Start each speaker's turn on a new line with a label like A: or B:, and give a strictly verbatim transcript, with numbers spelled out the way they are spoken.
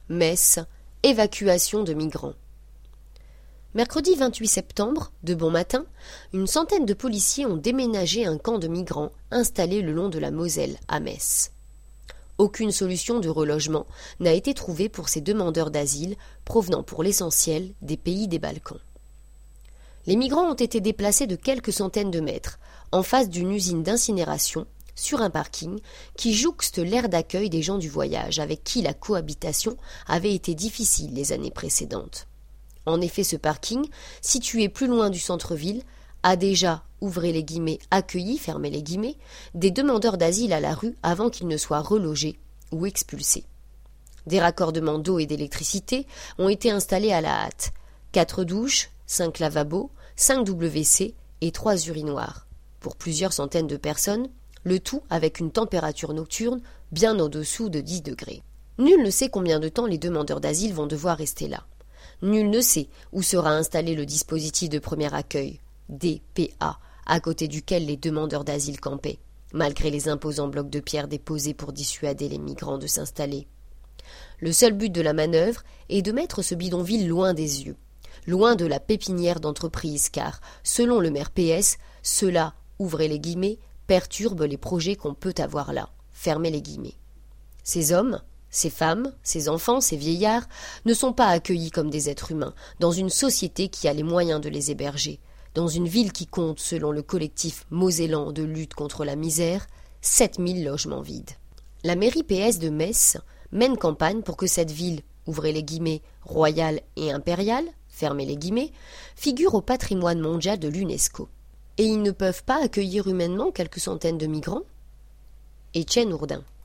A: Metz, évacuation de migrants. Mercredi vingt-huit septembre, de bon matin, une centaine de policiers ont déménagé un camp de migrants installé le long de la Moselle, à Metz. Aucune solution de relogement n'a été trouvée pour ces demandeurs d'asile provenant pour l'essentiel des pays des Balkans. Les migrants ont été déplacés de quelques centaines de mètres, en face d'une usine d'incinération, sur un parking qui jouxte l'aire d'accueil des gens du voyage avec qui la cohabitation avait été difficile les années précédentes. En effet, ce parking, situé plus loin du centre-ville, a déjà, ouvrez les guillemets, accueilli, fermez les guillemets, des demandeurs d'asile à la rue avant qu'ils ne soient relogés ou expulsés. Des raccordements d'eau et d'électricité ont été installés à la hâte. Quatre douches, cinq lavabos, cinq W C et trois urinoirs. Pour plusieurs centaines de personnes, le tout avec une température nocturne bien au-dessous de dix degrés. Nul ne sait combien de temps les demandeurs d'asile vont devoir rester là. Nul ne sait où sera installé le dispositif de premier accueil, D P A, à côté duquel les demandeurs d'asile campaient, malgré les imposants blocs de pierre déposés pour dissuader les migrants de s'installer. Le seul but de la manœuvre est de mettre ce bidonville loin des yeux, loin de la pépinière d'entreprise, car, selon le maire P S, cela, ouvrez les guillemets, perturbe les projets qu'on peut avoir là, fermez les guillemets. Ces hommes, ces femmes, ces enfants, ces vieillards ne sont pas accueillis comme des êtres humains dans une société qui a les moyens de les héberger, dans une ville qui compte, selon le collectif mosellan de lutte contre la misère, sept mille logements vides. La mairie P S de Metz mène campagne pour que cette ville, ouvrez les guillemets, royale et impériale, fermez les guillemets, figure au patrimoine mondial de l'UNESCO. Et ils ne peuvent pas accueillir humainement quelques centaines de migrants ? Étienne Ourdin.